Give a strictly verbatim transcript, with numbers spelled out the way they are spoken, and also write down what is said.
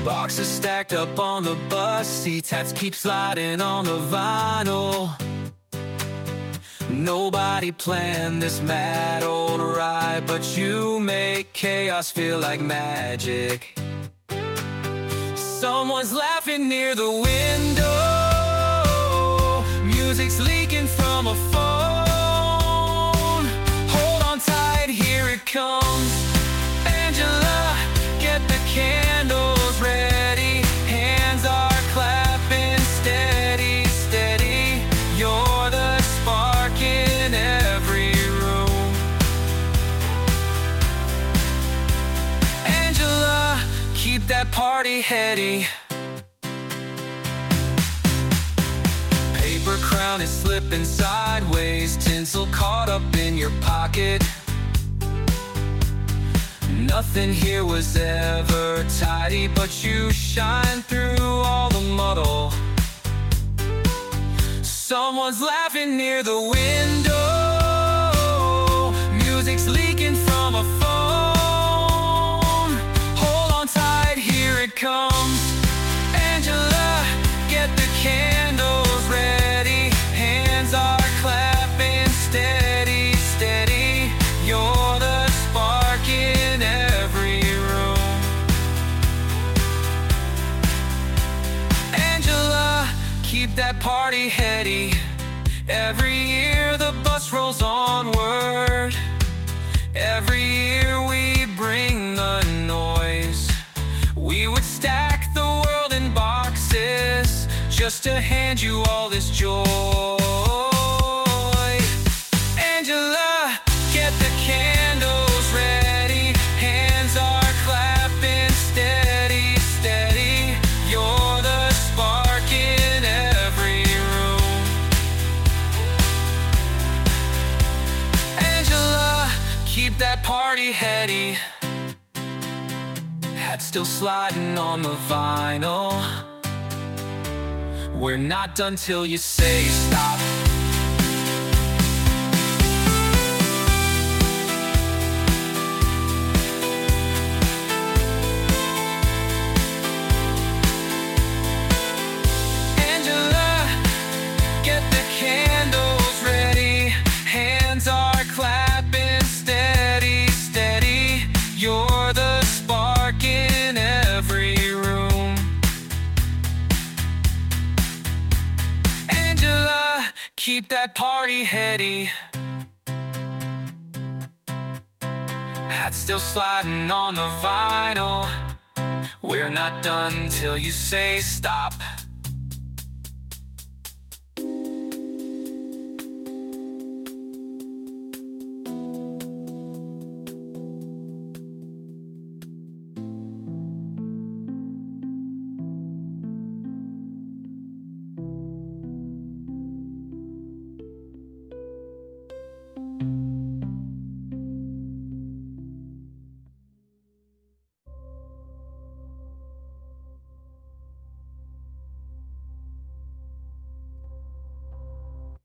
Boxes stacked up on the bus seats, hats keep sliding on the vinyl. Nobody planned this mad old ride, but you make chaos feel like magic. Someone's laughing near the window, music's leaking from a phone. Hold on tight, here it comes. Angela, get the candles ready. Hands are clapping, steady, steady. You're the spark in every room. Angela, keep that party heady. Paper crown is slipping sideways, tinsel caught up in your pocket. Nothing here was ever tidy, but you shine through all the muddle. Someone's laughing near the window, music's leaking from a phone. Hold on tight, here it comes. Angela, get the candles ready. Hands are clapping, steady, steady. You're the spark in every room. Angela, keep that party heady. Every year the bus rolls onward. Every year we bring the noise. We would stack the world in boxes just to hand you all this joy. Angela, get the candles ready. Hands are clapping, steady, steady. You're the spark in every room. Angela, keep that party heady. Hat still sliding on the vinyl. We're not done till you say stop. Angela, get the candles ready. Hands are clapping, steady, steady. You're the spark in every room. Angela, keep that party heady. Hat still sliding on the vinyl. We're not done till you say stop.